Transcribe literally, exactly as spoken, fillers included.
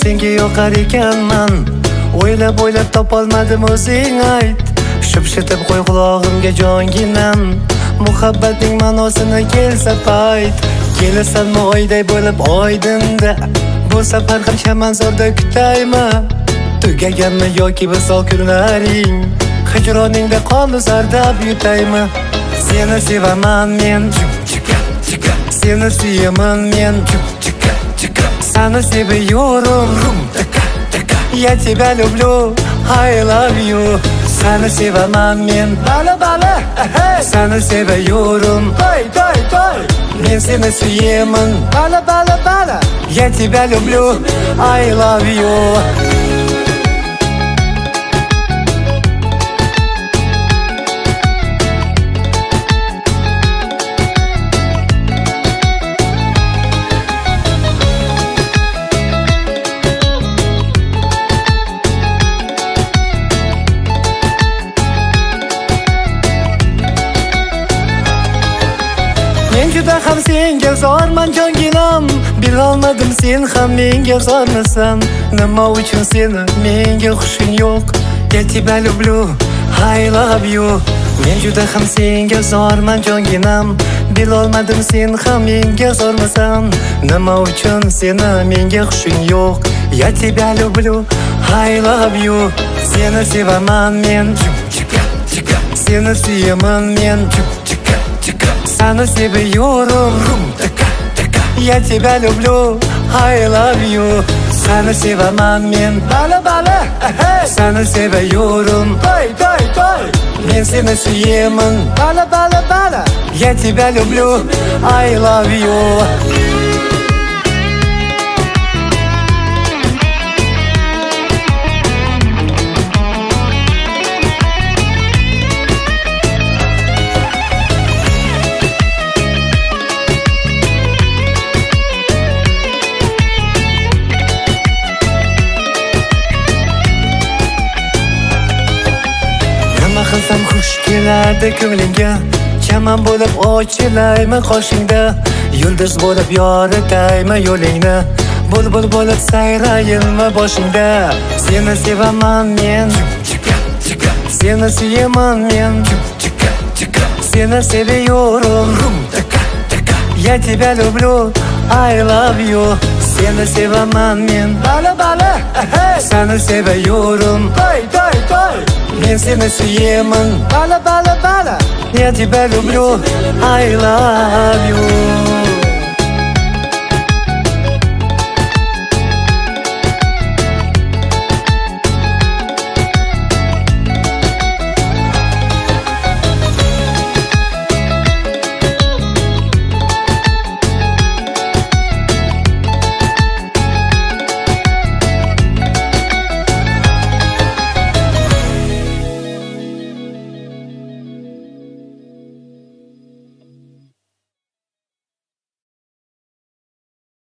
senga yoqar ekanman. O'ylab o'ylab topolmadim o'zing ayt. Shipshitib qo'y quloqimga jonginam. Muhabbatning ma'nosini kelsa payt. Kelasanmi oyday bo'lib oydinda. Bu safar ham chamanzorda kutaymi? Tugaganmi yoki visol kunlaring? Hijroningda qoldi zardab yutaymi? Seni sevaman men, seni suyaman men, seni seviyorum. Я тебя люблю, I love you. Seni sevaman men, bala bala, seni seviyorum. Toy toy toy. Men seni suyaman, bala bala bala. Я тебя люблю, I love you. Men juda ham senga zorman jonginam. Bilolmadim sen ham menga zormisan. Nima uchun seni menga xushing yo'q? Я тебя люблю, I love you. Men juda ham senga zorman jonginam. Bilolmadim sen ham menga zormisan. Nima uchun seni menga xushing yo'q? Я тебя люблю, I love you. Seni sevaman men, seni suyaman men, seni seviyorum. Я тебя люблю, I love you. Seni sevaman men, bala bala, seni seviyorum. Toy toy toy. Men seni suyaman, bala bala bala. Я тебя люблю, I love you. Nima qilsam xush keladi ko'nglingga. Chaman bo'lib ochilaymi qoshingda. Yulduz bo'lib yoritaymi yo'lingni. Bulbul bo'lib sayrayinmi boshingda. Seni sevaman men, seni suyaman men, seni seviyorum. Я тебя люблю, I love you. Seni sevaman men, bala bala, seni seviyorum. Toy toy toy. Men seni suyaman, bala bala bala. Я тебя люблю, I love you.